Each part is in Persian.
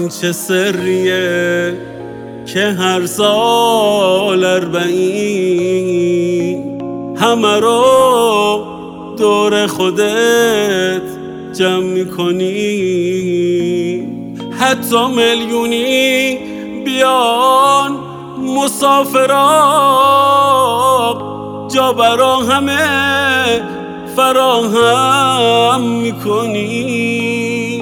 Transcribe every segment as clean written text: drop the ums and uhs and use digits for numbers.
این چه سریه که هر سال 40 همه رو دور خودت جمع میکنی، حتی میلیونی بیان مسافرا جا برا همه فراهم میکنی.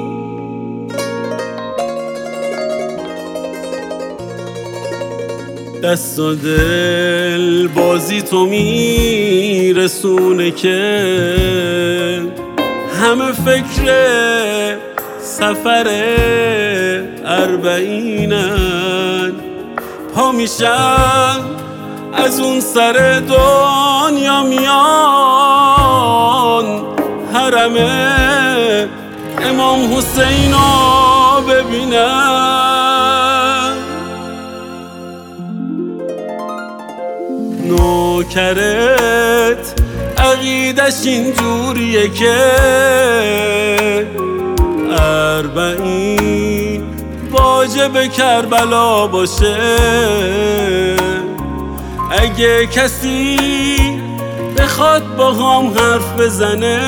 دست و دل بازی تو میرسونه که همه فکر سفر 40 پا میشن از اون سر دنیا میان حرم امام حسین رو ببینن. نوکرت عقیدش اینجوریه که 40 واجب کربلا باشه. اگه کسی بخواد با هم حرف بزنه،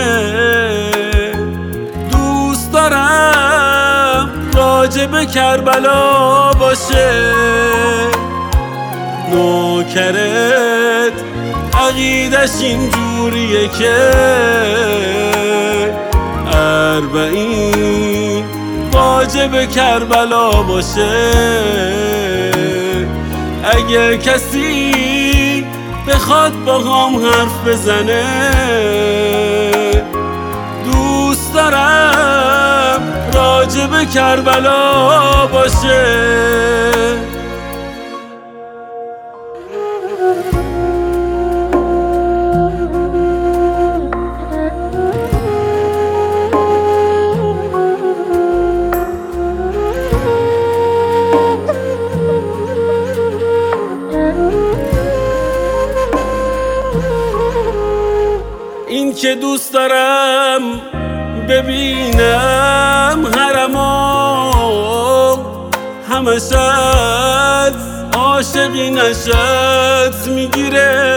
دوست دارم واجب کربلا باشه. نوکرت عقیدش اینجوریه که 40 واجب کربلا باشه. اگه کسی بخواد با هم حرف بزنه، دوست دارم راجب کربلا باشه. این که دوست دارم ببینم حرمو، همش از عاشقی نشد میگیره.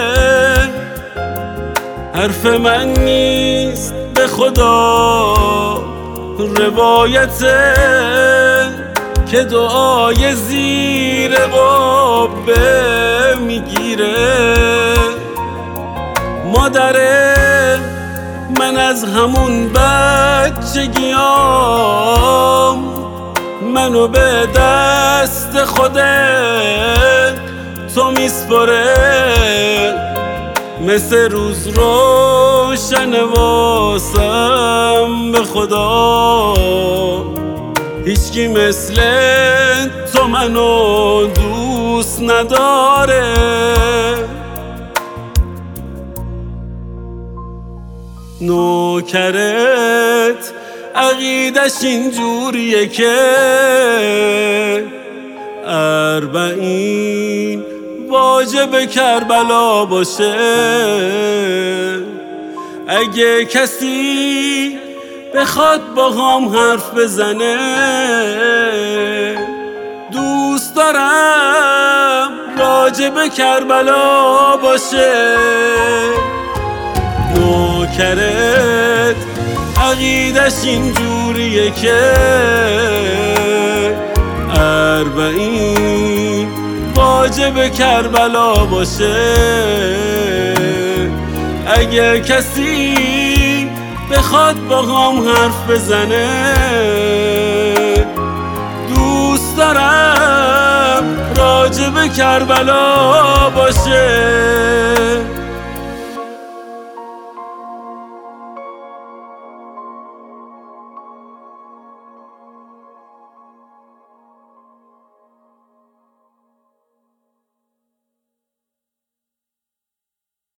حرف من نیست به خدا روایته که دعای زیر قبه میگیره. مادره من از همون بچگیام منو به دست خودت تو میسپره. مثل روز روشن واسم به خدا، هیچکی مثل تو منو دوست نداره. نوکرت عقیدش اینجوریه که 40 واجب کربلا باشه. اگه کسی بخواد با هم حرف بزنه، دوست دارم واجب کربلا باشه. نوکرت عقیدش اینجوریه که 40 واجب کربلا باشه. اگه کسی بخواد با هم حرف بزنه، دوست دارم راجب کربلا باشه.